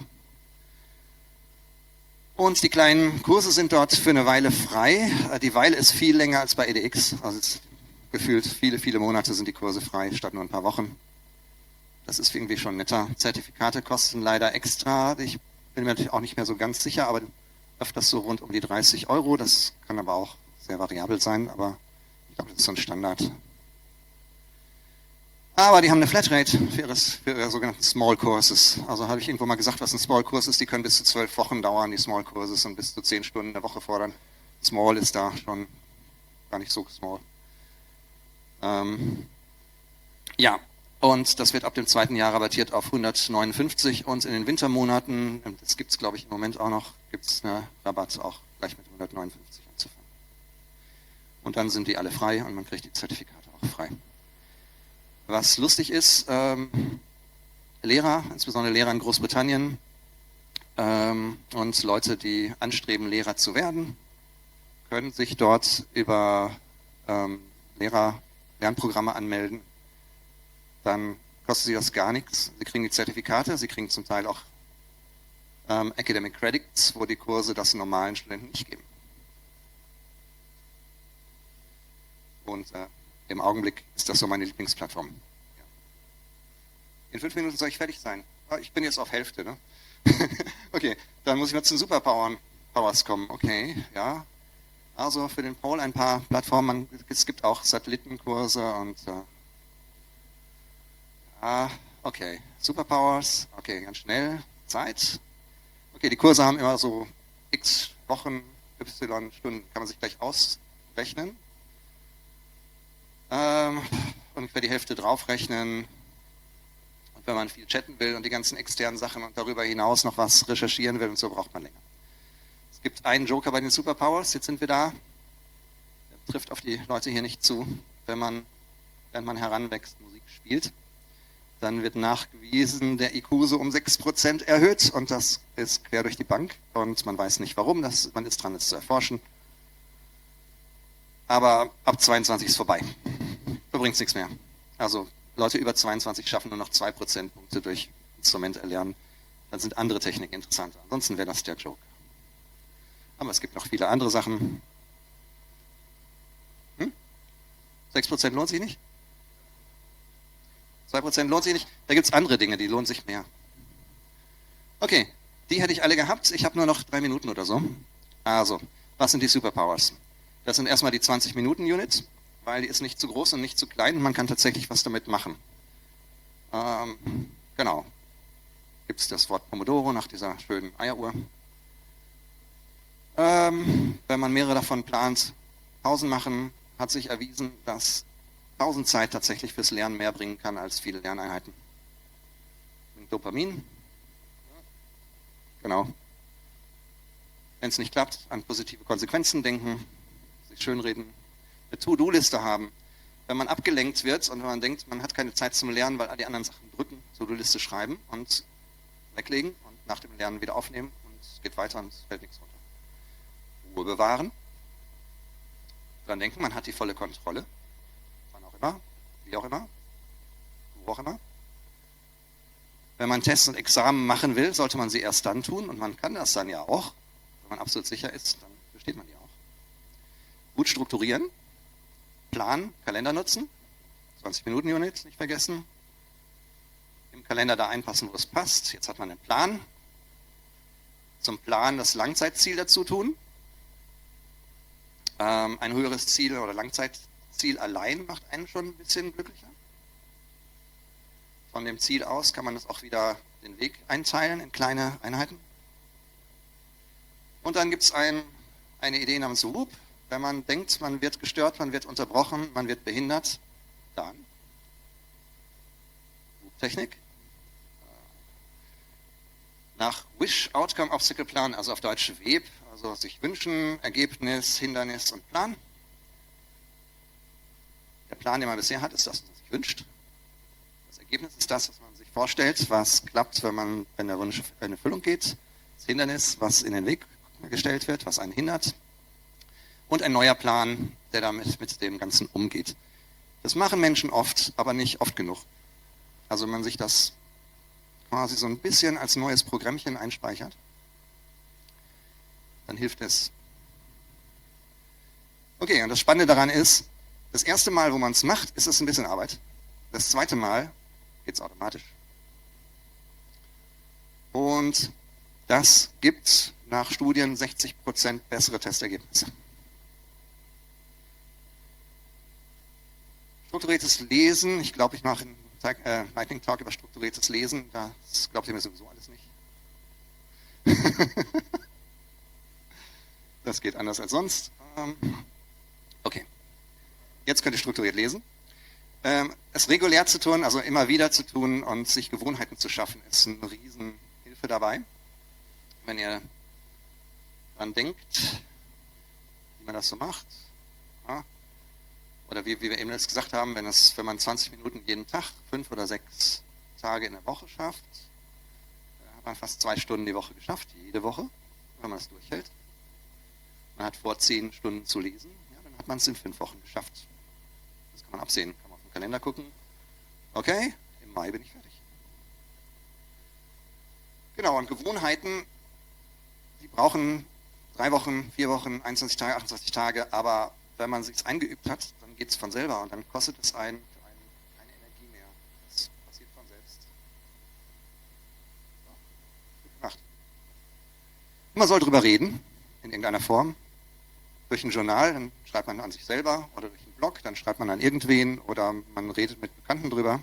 Und die kleinen Kurse sind dort für eine Weile frei. Die Weile ist viel länger als bei edX. Also gefühlt viele Monate sind die Kurse frei, statt nur ein paar Wochen. Das ist irgendwie schon netter. Zertifikate kosten leider extra. Ich bin mir natürlich auch nicht mehr so ganz sicher, aber öfters so rund um die 30 €. Das kann aber auch sehr variabel sein, aber ich glaube, das ist so ein Standard. Aber die haben eine Flatrate für ihre sogenannten Small Courses. Also habe ich irgendwo mal gesagt, was ein Small Course ist. Die können bis zu 12 Wochen dauern, die Small Courses, und bis zu 10 Stunden in der Woche fordern. Small ist da schon gar nicht so small. Ja, und das wird ab dem 2. Jahr rabattiert auf 159 und in den Wintermonaten, das gibt es glaube ich im Moment auch noch, gibt es einen Rabatt auch gleich mit 159 anzufangen. Und dann sind die alle frei und man kriegt die Zertifikate auch frei. Was lustig ist, Lehrer, insbesondere Lehrer in Großbritannien und Leute, die anstreben, Lehrer zu werden, können sich dort über Lernprogramme anmelden. Dann kostet sie das gar nichts. Sie kriegen die Zertifikate, sie kriegen zum Teil auch Academic Credits, wo die Kurse das normalen Studenten nicht geben. Und im Augenblick ist das so meine Lieblingsplattform. Ja. In 5 Minuten soll ich fertig sein. Ich bin jetzt auf Hälfte, ne? Okay, dann muss ich mal zu den Superpowers kommen. Okay, ja. Also für den Paul ein paar Plattformen. Es gibt auch Satellitenkurse und okay. Superpowers. Okay, ganz schnell. Zeit. Okay, die Kurse haben immer so x Wochen, y Stunden. Kann man sich gleich ausrechnen. Ungefähr die Hälfte draufrechnen. Und wenn man viel chatten will und die ganzen externen Sachen und darüber hinaus noch was recherchieren will und so, braucht man länger. Es gibt einen Joker bei den Superpowers, jetzt sind wir da. Der trifft auf die Leute hier nicht zu. Während man heranwächst, Musik spielt, dann wird nachgewiesen, der IQ so um 6% erhöht und das ist quer durch die Bank und man weiß nicht warum, man ist dran, es zu erforschen. Aber ab 22 ist vorbei. Da bringt es nichts mehr. Also Leute über 22 schaffen nur noch 2 Prozentpunkte durch Instrument erlernen. Dann sind andere Techniken interessanter. Ansonsten wäre das der Joke. Aber es gibt noch viele andere Sachen. 6% lohnt sich nicht? 2% lohnt sich nicht? Da gibt es andere Dinge, die lohnen sich mehr. Okay, die hätte ich alle gehabt. Ich habe nur noch 3 Minuten oder so. Also, was sind die Superpowers? Das sind erstmal die 20-Minuten-Unit, weil die ist nicht zu groß und nicht zu klein und man kann tatsächlich was damit machen. Genau. Gibt es das Wort Pomodoro nach dieser schönen Eieruhr. Wenn man mehrere davon plant, Pausen machen, hat sich erwiesen, dass Pausenzeit tatsächlich fürs Lernen mehr bringen kann als viele Lerneinheiten. Bringt Dopamin. Genau. Wenn es nicht klappt, an positive Konsequenzen denken, sich schönreden, eine To-Do-Liste haben. Wenn man abgelenkt wird und wenn man denkt, man hat keine Zeit zum Lernen, weil all die anderen Sachen drücken, To-Do-Liste schreiben und weglegen und nach dem Lernen wieder aufnehmen und es geht weiter und es fällt nichts runter. Ruhe bewahren. Dran denken, man hat die volle Kontrolle. Wann auch immer, wie auch immer, wo auch immer. Wenn man Tests und Examen machen will, sollte man sie erst dann tun und man kann das dann ja auch. Wenn man absolut sicher ist, dann besteht man die auch. Gut strukturieren, planen, Kalender nutzen, 20-Minuten-Unit nicht vergessen, im Kalender da einpassen, wo es passt. Jetzt hat man einen Plan. Zum Plan das Langzeitziel dazu tun. Ein höheres Ziel oder Langzeitziel allein macht einen schon ein bisschen glücklicher. Von dem Ziel aus kann man das auch wieder den Weg einteilen in kleine Einheiten. Und dann gibt es eine Idee namens Whoop. Wenn man denkt, man wird gestört, man wird unterbrochen, man wird behindert, dann Whoop-Technik. Nach Wish, Outcome, Obstacle, Plan, also auf Deutsch WEB, also sich wünschen, Ergebnis, Hindernis und Plan. Der Plan, den man bisher hat, ist das, was man sich wünscht. Das Ergebnis ist das, was man sich vorstellt, was klappt, wenn der Wunsch in Erfüllung geht. Das Hindernis, was in den Weg gestellt wird, was einen hindert. Und ein neuer Plan, der damit mit dem Ganzen umgeht. Das machen Menschen oft, aber nicht oft genug. Also wenn man sich das quasi so ein bisschen als neues Programmchen einspeichert, dann hilft es. Okay, und das Spannende daran ist, das erste Mal, wo man es macht, ist es ein bisschen Arbeit. Das zweite Mal geht es automatisch. Und das gibt nach Studien 60% bessere Testergebnisse. Strukturiertes Lesen, ich glaube, ich mache einen Lightning Talk über strukturiertes Lesen, das glaubt ihr mir sowieso alles nicht. Das geht anders als sonst. Okay, jetzt könnt ihr strukturiert lesen. Es regulär zu tun, also immer wieder zu tun und sich Gewohnheiten zu schaffen, ist eine Riesenhilfe dabei. Wenn ihr dran denkt, wie man das so macht. Ja. Oder wie wir eben jetzt gesagt haben, wenn man 20 Minuten jeden Tag, 5 oder 6 Tage in der Woche schafft, dann hat man fast 2 Stunden die Woche geschafft, jede Woche, wenn man es durchhält. Man hat vor, 10 Stunden zu lesen, ja, dann hat man es in 5 Wochen geschafft. Das kann man absehen, kann man auf den Kalender gucken. Okay, im Mai bin ich fertig. Genau, und Gewohnheiten, die brauchen 3 Wochen, 4 Wochen, 21 Tage, 28 Tage, aber wenn man es sich eingeübt hat, dann geht es von selber und dann kostet es einen keine Energie mehr. Das passiert von selbst. So, gut gemacht. Und man soll drüber reden, in irgendeiner Form. Durch ein Journal, dann schreibt man an sich selber, oder durch einen Blog, dann schreibt man an irgendwen oder man redet mit Bekannten drüber.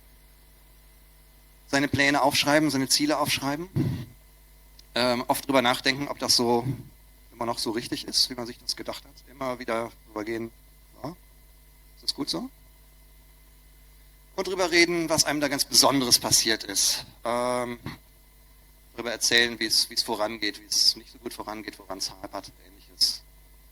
Seine Pläne aufschreiben, seine Ziele aufschreiben. Oft drüber nachdenken, ob das so immer noch so richtig ist, wie man sich das gedacht hat. Immer wieder drüber gehen, ja, ist das gut so? Und drüber reden, was einem da ganz Besonderes passiert ist. Darüber erzählen, wie es vorangeht, wie es nicht so gut vorangeht, woran es hapert und ähnliches.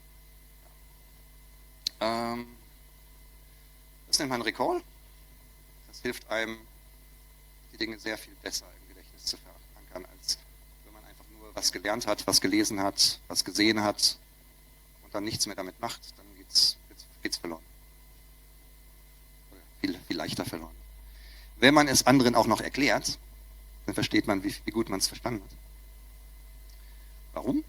Das nennt man Recall. Das hilft einem, die Dinge sehr viel besser im Gedächtnis zu verankern, als wenn man einfach nur was gelernt hat, was gelesen hat, was gesehen hat und dann nichts mehr damit macht, dann geht's verloren. Oder viel leichter verloren. Wenn man es anderen auch noch erklärt, dann versteht man, wie gut man es verstanden hat. Warum?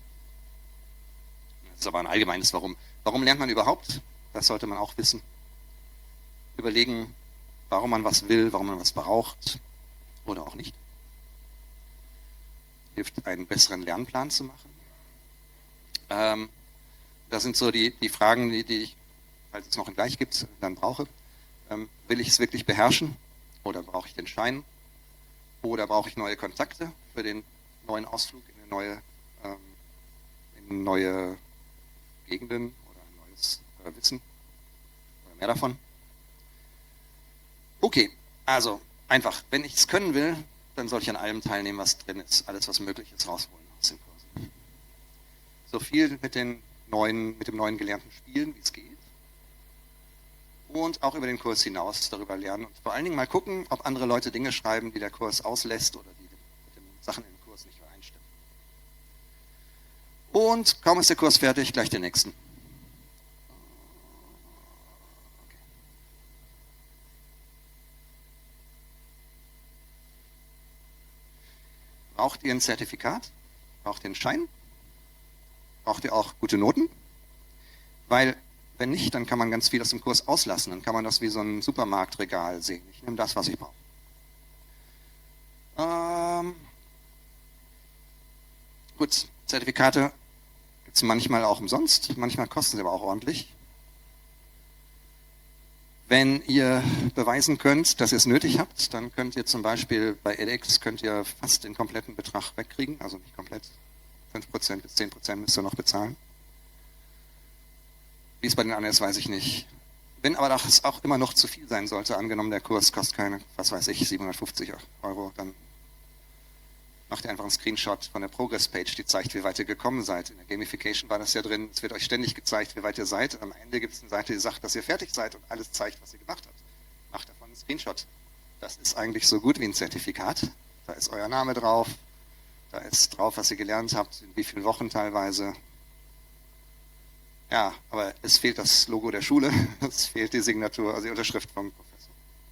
Das ist aber ein allgemeines Warum. Warum lernt man überhaupt? Das sollte man auch wissen. Überlegen, warum man was will, warum man was braucht oder auch nicht. Hilft, einen besseren Lernplan zu machen. Das sind so die Fragen, die ich, falls es noch ein Gleich gibt, dann brauche. Will ich es wirklich beherrschen oder brauche ich den Schein? Oder brauche ich neue Kontakte für den neuen Ausflug in neue Gegenden oder ein neues Wissen oder mehr davon? Okay, also einfach, wenn ich es können will, dann soll ich an allem teilnehmen, was drin ist, alles, was möglich ist, rausholen aus den Kursen. So viel mit dem neuen gelernten Spielen, wie es geht. Und auch über den Kurs hinaus darüber lernen und vor allen Dingen mal gucken, ob andere Leute Dinge schreiben, die der Kurs auslässt oder die mit den Sachen im Kurs nicht übereinstimmen. Und kaum ist der Kurs fertig, gleich den nächsten. Okay. Braucht ihr ein Zertifikat? Braucht ihr einen Schein? Braucht ihr auch gute Noten? Weil wenn nicht, dann kann man ganz viel aus dem Kurs auslassen. Dann kann man das wie so ein Supermarktregal sehen. Ich nehme das, was ich brauche. Gut, Zertifikate gibt es manchmal auch umsonst. Manchmal kosten sie aber auch ordentlich. Wenn ihr beweisen könnt, dass ihr es nötig habt, dann könnt ihr zum Beispiel bei edX fast den kompletten Betrag wegkriegen. Also nicht komplett. 5% bis 10% müsst ihr noch bezahlen. Wie es bei den anderen ist, weiß ich nicht. Wenn aber das auch immer noch zu viel sein sollte, angenommen der Kurs kostet keine, 750 Euro, dann macht ihr einfach einen Screenshot von der Progress-Page, die zeigt, wie weit ihr gekommen seid. In der Gamification war das ja drin, es wird euch ständig gezeigt, wie weit ihr seid. Am Ende gibt es eine Seite, die sagt, dass ihr fertig seid und alles zeigt, was ihr gemacht habt. Macht davon einen Screenshot. Das ist eigentlich so gut wie ein Zertifikat. Da ist euer Name drauf, da ist drauf, was ihr gelernt habt, in wie vielen Wochen teilweise. Ja, aber es fehlt das Logo der Schule, es fehlt die Signatur, also die Unterschrift vom Professor.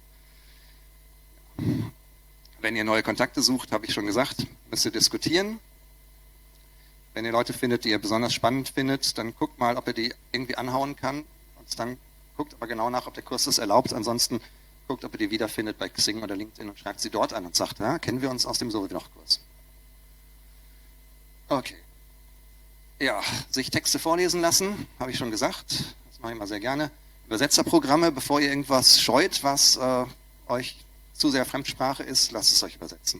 Wenn ihr neue Kontakte sucht, habe ich schon gesagt, müsst ihr diskutieren. Wenn ihr Leute findet, die ihr besonders spannend findet, dann guckt mal, ob ihr die irgendwie anhauen kann. Und dann guckt aber genau nach, ob der Kurs das erlaubt. Ansonsten guckt, ob ihr die wiederfindet bei Xing oder LinkedIn und schreibt sie dort an und sagt, ja, kennen wir uns aus dem So-wie-noch-Kurs. Okay. Ja, sich Texte vorlesen lassen, habe ich schon gesagt. Das mache ich mal sehr gerne. Übersetzerprogramme, bevor ihr irgendwas scheut, was euch zu sehr Fremdsprache ist, lasst es euch übersetzen.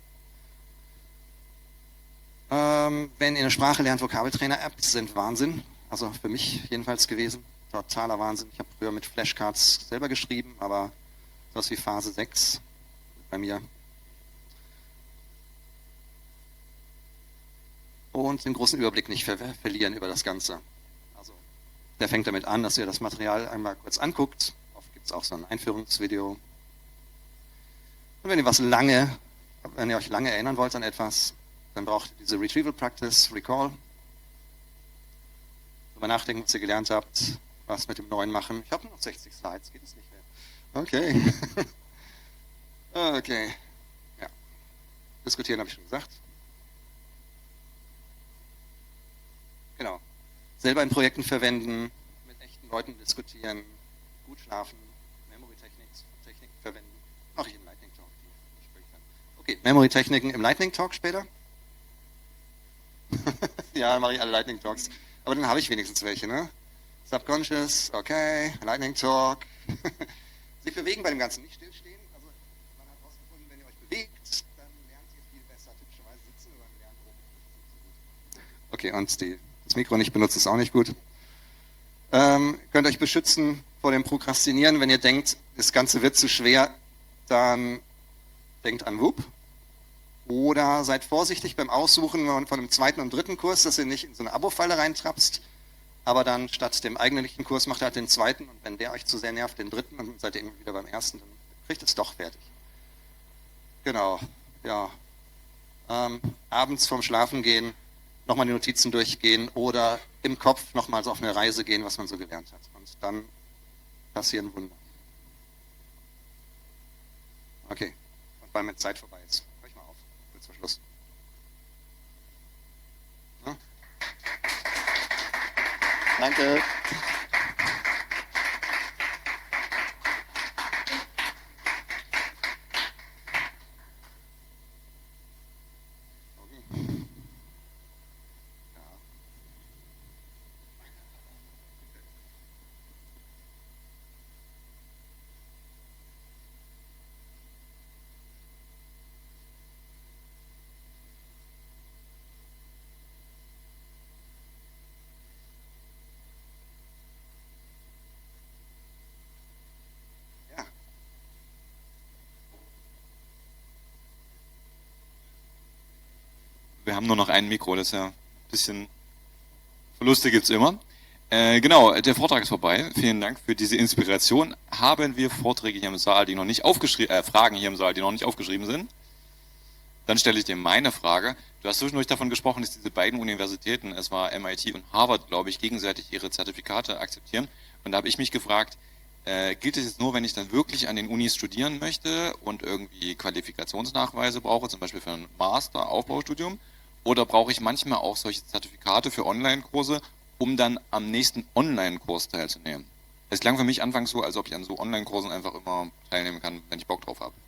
Wenn ihr eine Sprache lernt, Vokabeltrainer-Apps sind Wahnsinn. Also für mich jedenfalls gewesen. Totaler Wahnsinn. Ich habe früher mit Flashcards selber geschrieben, aber sowas wie Phase 6 bei mir. Und den großen Überblick nicht verlieren über das Ganze. Also, der fängt damit an, dass ihr das Material einmal kurz anguckt. Oft gibt es auch so ein Einführungsvideo. Und wenn ihr euch lange erinnern wollt an etwas, dann braucht ihr diese Retrieval Practice, Recall. Darüber nachdenken, was ihr gelernt habt, was mit dem Neuen machen. Ich habe nur noch 60 Slides, geht es nicht mehr. Okay. Okay. Ja. Diskutieren habe ich schon gesagt. Genau. Selber in Projekten verwenden, mit echten Leuten diskutieren, gut schlafen, Memory-Techniken verwenden. Mache ich im Lightning Talk. Okay, Memory-Techniken im Lightning Talk später. Ja, dann mache ich alle Lightning Talks. Aber dann habe ich wenigstens welche, ne? Subconscious, okay, Lightning Talk. Sich bewegen bei dem Ganzen, nicht stillstehen. Also man hat herausgefunden, wenn ihr euch bewegt, dann lernt ihr viel besser. Typischerweise sitzen oder lernen oben. Okay, und das Mikro nicht benutzen ist auch nicht gut. Könnt euch beschützen vor dem Prokrastinieren. Wenn ihr denkt, das Ganze wird zu schwer, dann denkt an WUP. Oder seid vorsichtig beim Aussuchen von einem zweiten und dritten Kurs, dass ihr nicht in so eine Abo-Falle reintrappst, aber dann statt dem eigentlichen Kurs macht ihr halt den zweiten und wenn der euch zu sehr nervt, den dritten und seid ihr irgendwie wieder beim ersten, dann kriegt es doch fertig. Genau, ja. Abends vorm Schlafengehen nochmal die Notizen durchgehen oder im Kopf nochmal so auf eine Reise gehen, was man so gelernt hat. Und dann passieren Wunder. Okay, und weil meine Zeit vorbei ist. Zum Schluss. Ja. Danke. Wir haben nur noch ein Mikro, das ist ja ein bisschen Verluste gibt's immer. Genau, der Vortrag ist vorbei. Vielen Dank für diese Inspiration. Haben wir Vorträge hier im Saal, die noch nicht aufgeschrieben, Fragen hier im Saal, die noch nicht aufgeschrieben sind? Dann stelle ich dir meine Frage. Du hast zwischendurch davon gesprochen, dass diese beiden Universitäten, es war MIT und Harvard, glaube ich, gegenseitig ihre Zertifikate akzeptieren. Und da habe ich mich gefragt, gilt es jetzt nur, wenn ich dann wirklich an den Unis studieren möchte und irgendwie Qualifikationsnachweise brauche, zum Beispiel für ein Master, Aufbaustudium? Oder brauche ich manchmal auch solche Zertifikate für Online-Kurse, um dann am nächsten Online-Kurs teilzunehmen? Es klang für mich anfangs so, als ob ich an so Online-Kursen einfach immer teilnehmen kann, wenn ich Bock drauf habe.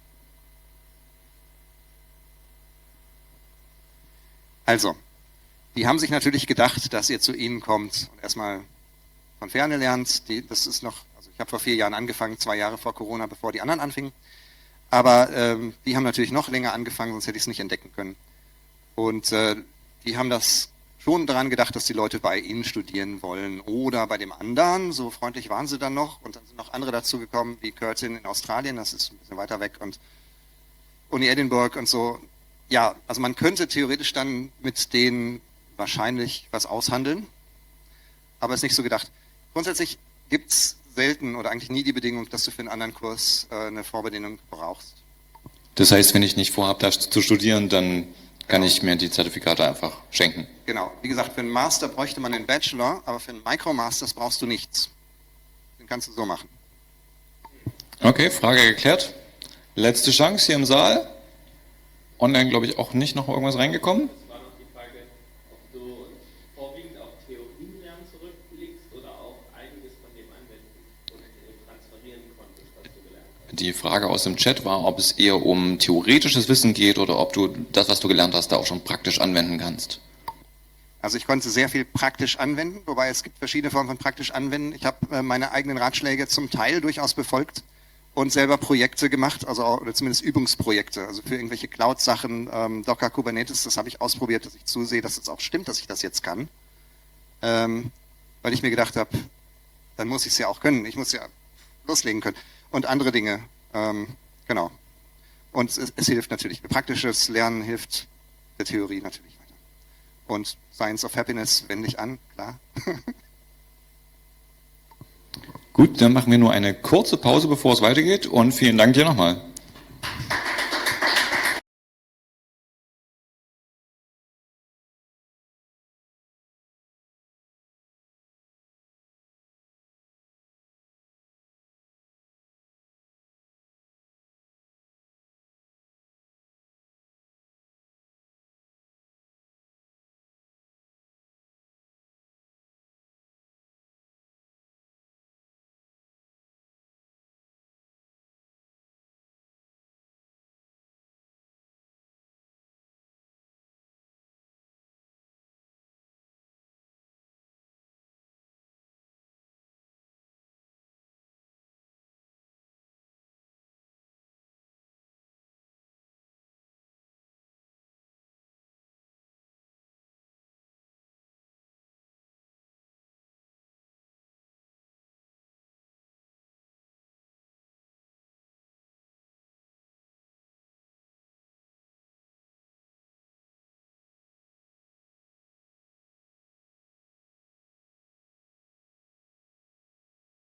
Also, die haben sich natürlich gedacht, dass ihr zu ihnen kommt und erstmal von Ferne lernt. Das ist noch, also ich habe vor 4 Jahren angefangen, 2 Jahre vor Corona, bevor die anderen anfingen. Aber die haben natürlich noch länger angefangen, sonst hätte ich es nicht entdecken können. Und die haben das schon daran gedacht, dass die Leute bei ihnen studieren wollen oder bei dem anderen. So freundlich waren sie dann noch. Und dann sind noch andere dazu gekommen, wie Curtin in Australien, das ist ein bisschen weiter weg, und Uni Edinburgh und so. Ja, also man könnte theoretisch dann mit denen wahrscheinlich was aushandeln, aber ist nicht so gedacht. Grundsätzlich gibt es selten oder eigentlich nie die Bedingung, dass du für einen anderen Kurs eine Vorbedingung brauchst. Das heißt, wenn ich nicht vorhabe, da zu studieren, dann kann ich mir die Zertifikate einfach schenken. Genau. Wie gesagt, für einen Master bräuchte man einen Bachelor, aber für einen Micromasters brauchst du nichts. Den kannst du so machen. Okay, Frage geklärt. Letzte Chance hier im Saal. Online, glaube ich, auch nicht noch irgendwas reingekommen. Das war noch die Frage, ob du vorwiegend auf Theorienlernen zurückblickst oder auch einiges von dem anwenden und transferieren konntest, was du gelernt hast. Die Frage aus dem Chat war, ob es eher um theoretisches Wissen geht oder ob du das, was du gelernt hast, da auch schon praktisch anwenden kannst. Also ich konnte sehr viel praktisch anwenden, wobei es gibt verschiedene Formen von praktisch anwenden. Ich habe meine eigenen Ratschläge zum Teil durchaus befolgt und selber Projekte gemacht, also oder zumindest Übungsprojekte, also für irgendwelche Cloud-Sachen, Docker, Kubernetes, das habe ich ausprobiert, dass ich zusehe, dass es auch stimmt, dass ich das jetzt kann, weil ich mir gedacht habe, dann muss ich es ja auch können, ich muss ja loslegen können und andere Dinge, genau. Und es hilft natürlich, praktisches Lernen hilft der Theorie natürlich weiter. Und Science of Happiness wende ich an, klar. Gut, dann machen wir nur eine kurze Pause, bevor es weitergeht und vielen Dank dir nochmal.